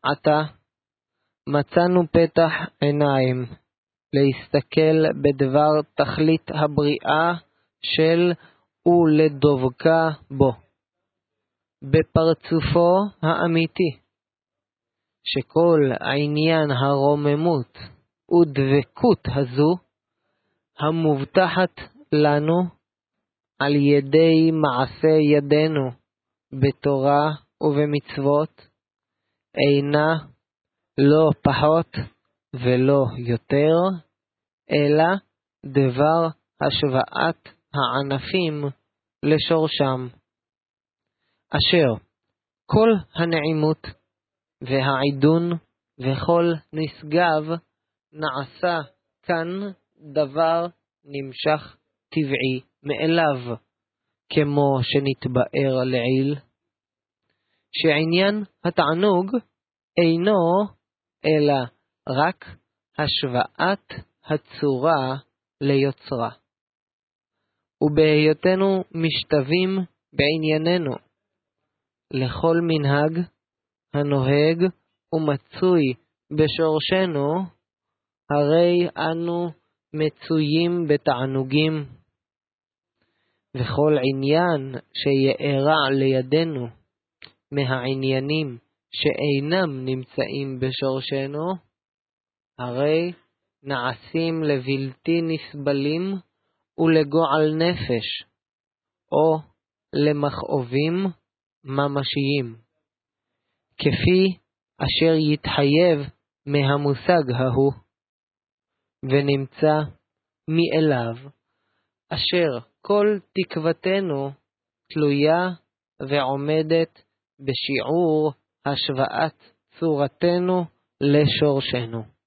עתה מצאנו פתח עיניים להסתכל בדבר תכלית הבריאה של ולדבקה בו, בפרצופו האמיתי, שכל עניין הרוממות ודבקות הזו המובטחת לנו על ידי מעשה ידינו בתורה ובמצוות אינה לא פחות ולא יותר, אלא דבר השוואת הענפים לשורשם, אשר כל הנעימות והעידון וכל נשגב נעשה כאן דבר נמשך טבעי מאליו, כמו שנתבאר לעיל, שעניין התענוג אינו אלא רק השוואת הצורה ליוצרה. ובהיותנו משתווים בענייננו לכל מנהג הנוהג ומצוי בשורשנו, הרי אנו מצויים בתענוגים, וכל עניין שיארע לידינו מהעניינים שאינם נמצאים בשורשנו, הרי נעשים לבלתי נסבלים ולגועל נפש, או למכאובים ממשיים, כפי אשר יתחייב מהמושג ההוא, ונמצא מאליו, אשר כל תקוותנו תלויה ועומדת בשיעור השוואת צורתנו לשורשנו.